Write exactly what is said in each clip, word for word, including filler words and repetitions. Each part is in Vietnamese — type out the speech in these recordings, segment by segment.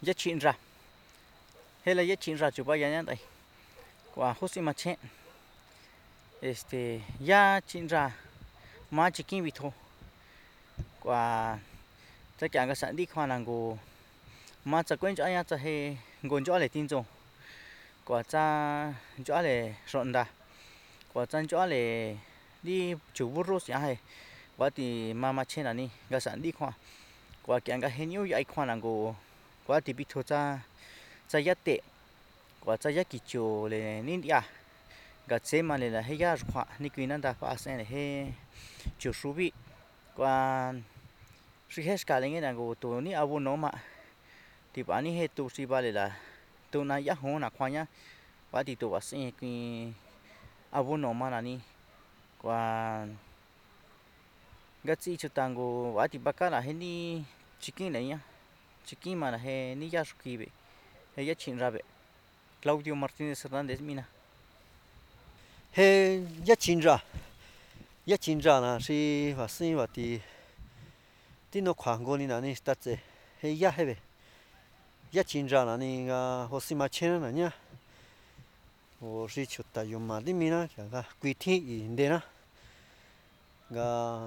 ya chín ra hay là ya chín ra chụp ya nhá đây quả hút xí mà chen este ya chín ra mà chỉ kinh bị thôi quả tất cả các sản đi khoa nàng gồ mà chỉ quên cho anh cho hay gồm cho để tin dùng quả cha cho để rộn đà quả chân cho để đi chủ bút rốt hay quả thì mà mà chen là ni các sản đi khoa quả kiện cái hình như vậy khoa nàng gồ quả thì bị thôi cha cha ya tệ quả cha ya kỳ chiều để nín đi à gạt xe mà là hay ya khoa ni quy năng đa phá sen hay chiều số bị quả suy hết cả lên cái nàng gồ tụi ni avo nó mà thì bạn ni hết tụi si ba là tụi này ya hông là khoa nhá quả thì tụi bạn sẽ cái avo nó mà là ni quả gạt gì cho tango quả thì bác là hay ni chicken này nhá chicken mà là hay ni ya suki bị hay ya chín ra bị Claudio Martinez Hernandez mina he ya chín ra ya chín ra là si và sinh và thì tí nó khoảng过你那里 start 这he ya he be ya chín ra là ni ga hồ sĩ mà chen là nhá hồ sĩ chút ta dùng mà đi mina chẳng ga quy thi gì đây na ga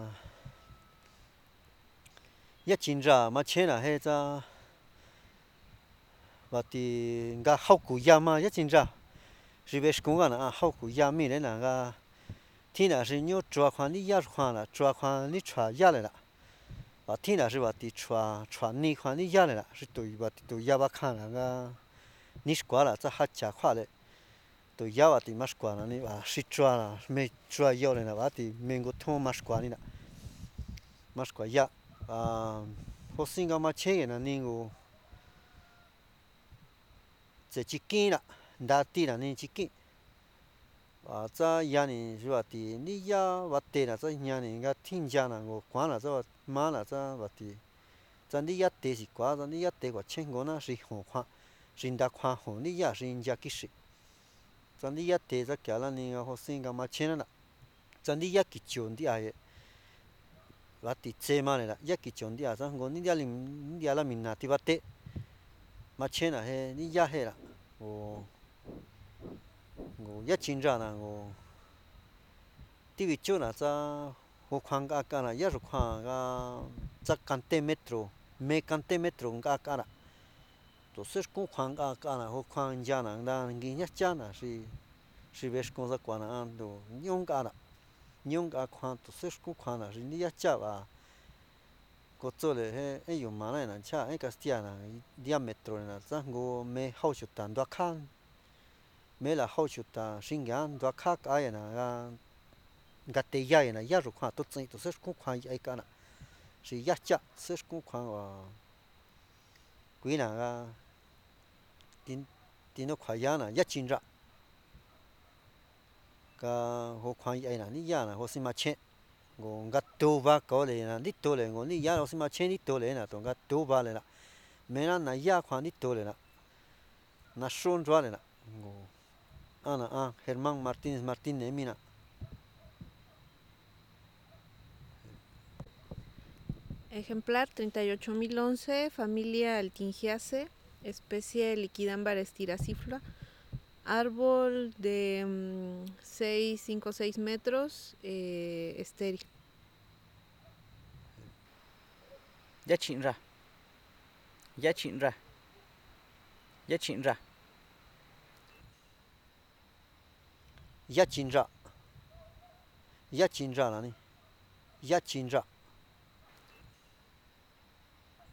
ya chín ra mà chen là he cha và thì ga hậu cụ ya mà ya chín ra chỉ biết cũng là hậu cụ ya mi đấy là ga thì là chỉ nhớ chua khoan đi ya khoan là chua khoan đi chua ya lại là và thì là chỉ và thì chua chua ni khoan đi ya lại là chỉ tụi và tụi ya ba khăn là ga ní squat là chắc hát chả khoa đấy tụi ya và thì mas squat là ní và chỉ chua là mấy chua ya lại là và thì mình có thua mas squat ní là mas squat ya à học sinh cái mà chơi là ní ngô chỉ chỉ kinh là đã tí là ní chỉ kinh à cha ya ní rồi thì ní ya và tê là cha ya ní cái thiên gia là ngô quan là cha má là cha và thì cha ní ya tê chỉ quá cha ní ya tê quá chen ngô na chỉ hồng khoa chỉ đã khoa hồng ní ya chỉ ya kỹ sĩ cha ní ya tê cha kia là ní học sinh cái mà chen là cha ní ya kỹ chọn đi ai và thì chế mà này là ya kỹ chọn đi à cha ngô ní ya lim ní ya là mình là thì bắt tê mà chen là he ní ya he là ồ ngô ya chín ra là ngô tí vị chỗ là cha hồ khoang cả cả là ya rồi khoang cái cha cante metro me cante metro cả cả là tổ chức cũng khoang cả cả là hồ khoang gia là đang ghi nhắc cha là si si biết công tác quan là ăn đồ nhung cả là nhung cả khoang tổ chức cũng khoang là si nhắc cha và có chỗ là he ấy dùng mà này là cha ấy cái stia là diametro là cha ngô me hậu chụp tàn đoá khang me là hậu chụp tàn sinh gan đoá khác ai là gạt tê ya là ya rồi khoang tốt chính tổ chức cũng khoang ấy cả là si nhắc cha tổ chức cũng khoang và quý là tin tin nó khoai ya là ya chín ra cái hồ khoai ấy là ní ya là hồ sinh mà chen ngon gắt tô va có lẽ là nít tô lẽ ngon ní ya hồ sinh mà chen nít tô lẽ là tông gắt tô va lẽ là mấy lần là ya khoai nít tô lẽ là na son ra lẽ là ngon ana a Herman Martinez Martinez mina Ejemplar treinta y ocho mil once, familia Altingiaceae, especie Liquidambar styraciflora, árbol de um, seis, cinco, seis metros, eh, estéril. ya chín ra ya chín ra ya chín ra ya chín ra ya chín ra là ní ya chín ra